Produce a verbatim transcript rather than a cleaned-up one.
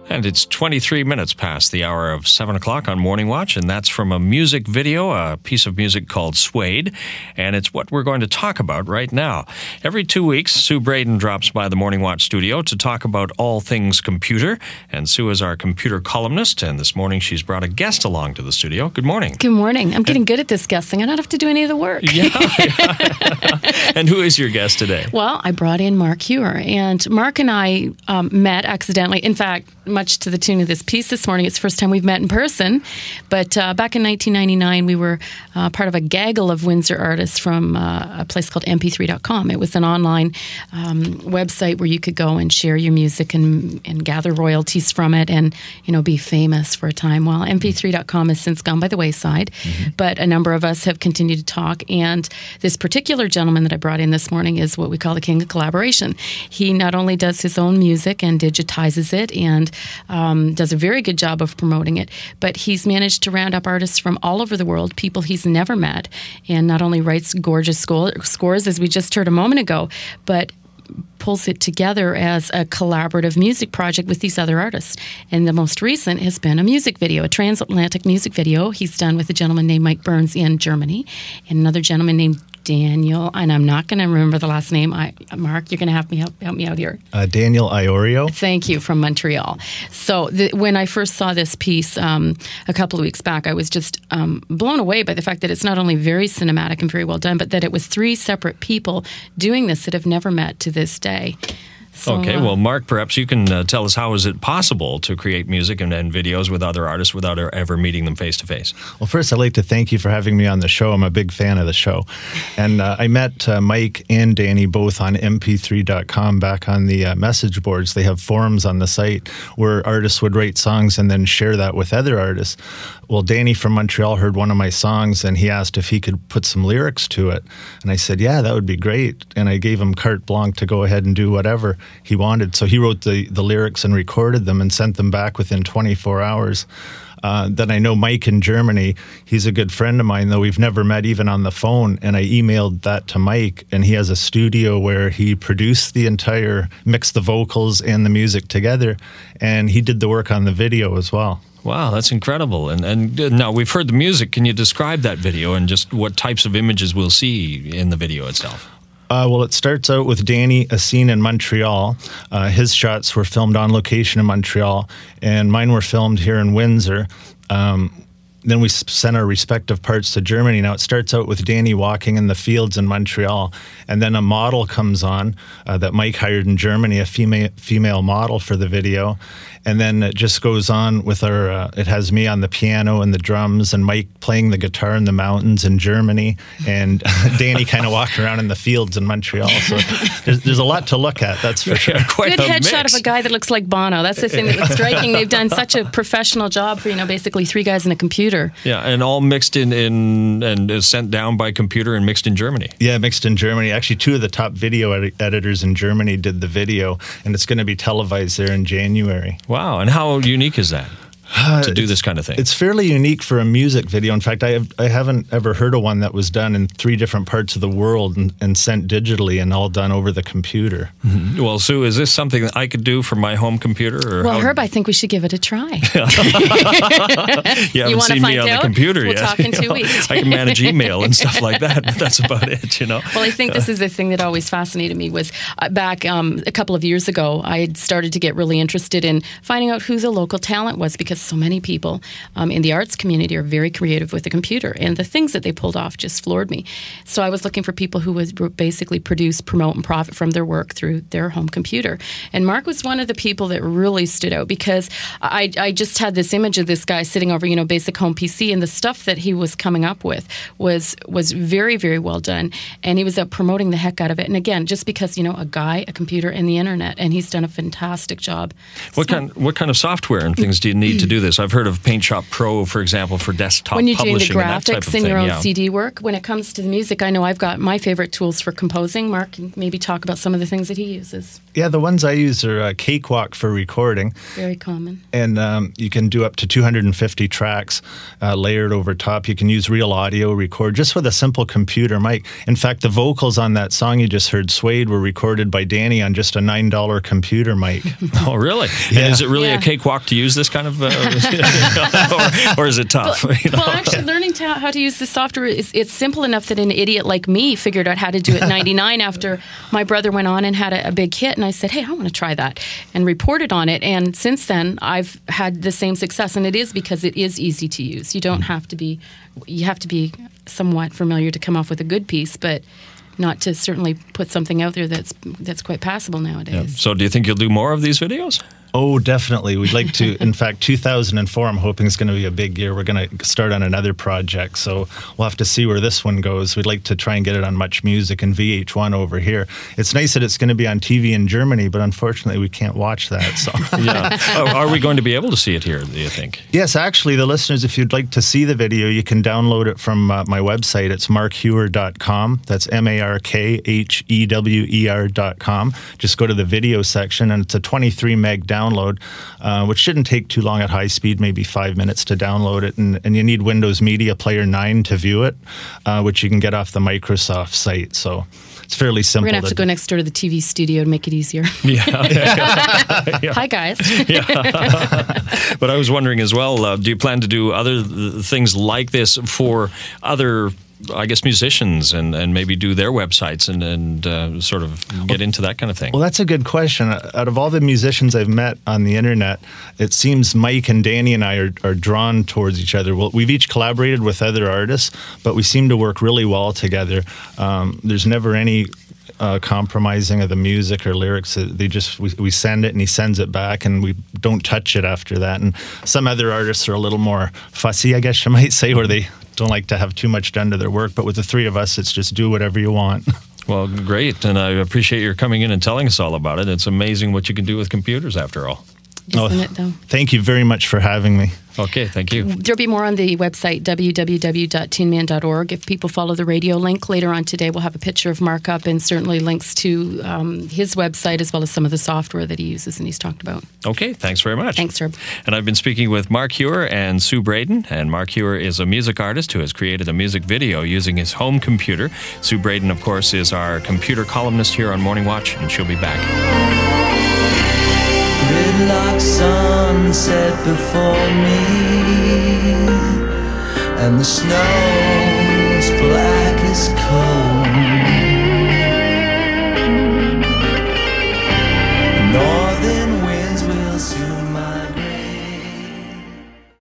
And it's twenty-three minutes past the hour of seven o'clock on Morning Watch, and that's from a music video, a piece of music called Suede, and it's what we're going to talk about right now. Every two weeks, Sue Braden drops by the Morning Watch studio to talk about all things computer, and Sue is our computer columnist, and this morning she's brought a guest along to the studio. Good morning. Good morning. I'm getting good at this guesting. I don't have to do any of the work. Yeah. yeah. And who is your guest today? Well, I brought in Mark Huer, and Mark and I um, met accidentally. In fact, much to the tune of this piece this morning, it's the first time we've met in person. But uh, back in nineteen ninety-nine, we were uh, part of a gaggle of Windsor artists from uh, a place called M P three dot com. It was an online um, website where you could go and share your music and, and gather royalties from it and, you know, be famous for a time. Well, M P three dot com has since gone by the wayside, mm-hmm. but a number of us have continued to talk. And this particular gentleman that I brought in this morning is what we call the king of collaboration. He not only does his own music and digitizes it and Um, does a very good job of promoting it, but he's managed to round up artists from all over the world, people he's never met, and not only writes gorgeous score, scores, as we just heard a moment ago, but pulls it together as a collaborative music project with these other artists. And the most recent has been a music video, a transatlantic music video he's done with a gentleman named Mike Burns in Germany, and another gentleman named Daniel, and I'm not going to remember the last name. I, Mark, you're going to have me help, help me out here. Uh, Daniel Iorio. Thank you, from Montreal. So the, when I first saw this piece um, a couple of weeks back, I was just um, blown away by the fact that it's not only very cinematic and very well done, but that it was three separate people doing this that have never met to this day. So, okay, uh, well, Mark, perhaps you can uh, tell us how is it possible to create music and, and videos with other artists without ever meeting them face-to-face? Well, first, I'd like to thank you for having me on the show. I'm a big fan of the show. And uh, I met uh, Mike and Danny both on M P three dot com back on the uh, message boards. They have forums on the site where artists would write songs and then share that with other artists. Well, Danny from Montreal heard one of my songs, and he asked if he could put some lyrics to it. And I said, yeah, that would be great. And I gave him carte blanche to go ahead and do whatever he wanted. So he wrote the, the lyrics and recorded them and sent them back within twenty-four hours. Uh, then I know Mike in Germany. He's a good friend of mine, though we've never met even on the phone. And I emailed that to Mike, and he has a studio where he produced the entire, mixed the vocals and the music together, and he did the work on the video as well. Wow, that's incredible. And and uh, now we've heard the music. Can you describe that video and just what types of images we'll see in the video itself? Uh, well, it starts out with Danny, a scene in Montreal. Uh, his shots were filmed on location in Montreal, and mine were filmed here in Windsor. Um, then we sent our respective parts to Germany. Now, it starts out with Danny walking in the fields in Montreal, and then a model comes on uh, that Mike hired in Germany, a female female model for the video. And then it just goes on with our, uh, it has me on the piano and the drums and Mike playing the guitar in the mountains in Germany and Danny kind of walking around in the fields in Montreal. So there's, there's a lot to look at, that's for sure. Quite Good a headshot mix. of a guy that looks like Bono. That's the thing that was striking. They've done such a professional job for, you know, basically three guys in a computer. Yeah, and all mixed in, in and is sent down by computer and mixed in Germany. Yeah, mixed in Germany. Actually, two of the top video edi- editors in Germany did the video, and it's going to be televised there in January. Wow, and how unique is that Uh, to do it's- this kind of thing? It's fairly unique for a music video. In fact, I have, I haven't ever heard of one that was done in three different parts of the world and, and sent digitally and all done over the computer. Mm-hmm. Well, Sue, is this something that I could do from my home computer? Or Well, how... Herb, I think we should give it a try. You haven't You wanna seen me find on out? the computer We'll yet. talk in two You know? weeks. I can manage email and stuff like that, but that's about it, you know. Well, I think this is the thing that always fascinated me was uh, back um, a couple of years ago, I had started to get really interested in finding out who the local talent was because so many people um, in the arts community are very creative with the computer, and the things that they pulled off just floored me. So I was looking for people who would basically produce, promote, and profit from their work through their home computer. And Mark was one of the people that really stood out because I, I just had this image of this guy sitting over, you know, basic home P C, and the stuff that he was coming up with was was very, very well done. And he was out promoting the heck out of it. And again, just because, you know, a guy, a computer, and the internet, and he's done a fantastic job. What So- kind What kind of software and things do you need to to do this? I've heard of Paint Shop Pro, for example, for desktop when you're doing the publishing and that type graphics of in thing. your own yeah. C D work. When it comes to the music, I know I've got my favorite tools for composing. Mark can maybe talk about some of the things that he uses. Yeah, the ones I use are uh, Cakewalk for recording. Very common. And um, you can do up to two hundred fifty tracks uh, layered over top. You can use Real Audio record just with a simple computer mic. In fact, the vocals on that song you just heard, Suede, were recorded by Danny on just a nine dollar computer mic. Oh, really? Yeah. And is it really Yeah. a cakewalk to use this kind of, uh, or, or is it tough? Well, you know? well, actually, learning to, how to use the software is it's simple enough that an idiot like me figured out how to do it in ninety-nine after my brother went on and had a, a big hit. And I said, hey, I want to try that, and reported on it. And since then, I've had the same success. And it is because it is easy to use. You don't have to be, you have to be somewhat familiar to come off with a good piece, but not to certainly put something out there that's that's quite passable nowadays. Yeah. So do you think you'll do more of these videos? Oh, definitely. We'd like to. In fact, two thousand four, I'm hoping is going to be a big year. We're going to start on another project, so we'll have to see where this one goes. We'd like to try and get it on Much Music and V H one over here. It's nice that it's going to be on T V in Germany, but unfortunately, we can't watch that. So, Yeah. Oh, are we going to be able to see it here, do you think? yes, actually, the listeners, if you'd like to see the video, you can download it from uh, my website. It's mark hewer dot com. That's M A R K H E W E R dot com. Just go to the video section, and it's a twenty-three meg download. Uh, which shouldn't take too long at high speed, maybe five minutes to download it. And, and you need Windows Media Player nine to view it, uh, which you can get off the Microsoft site. So it's fairly simple. We're going to have to go next door to the T V studio to make it easier. Yeah. Hi, guys. But I was wondering as well, uh, do you plan to do other th- things like this for other, I guess, musicians and, and maybe do their websites and, and uh, sort of get into that kind of thing? Well, that's a good question. Out of all the musicians I've met on the internet, it seems Mike and Danny and I are, are drawn towards each other. Well, we've each collaborated with other artists, but we seem to work really well together. Um, there's never any uh, compromising of the music or lyrics. They just we, we send it and he sends it back, and we don't touch it after that. And some other artists are a little more fussy, I guess you might say, where they don't like to have too much done to their work. But with the three of us, it's just do whatever you want. Well, great. And I appreciate your coming in and telling us all about it. It's amazing what you can do with computers, after all. Isn't it, though? Thank you very much for having me. Okay, thank you. There'll be more on the website, w w w dot tin man dot org. If people follow the radio link later on today, we'll have a picture of Mark up and certainly links to um, his website as well as some of the software that he uses and he's talked about. Okay, thanks very much. Thanks, Herb. And I've been speaking with Mark Hewer and Sue Braden. And Mark Hewer is a music artist who has created a music video using his home computer. Sue Braden, of course, is our computer columnist here on Morning Watch, and she'll be back. Gridlock sunset before me, and the snow's black as coal. Northern winds will soon migrate.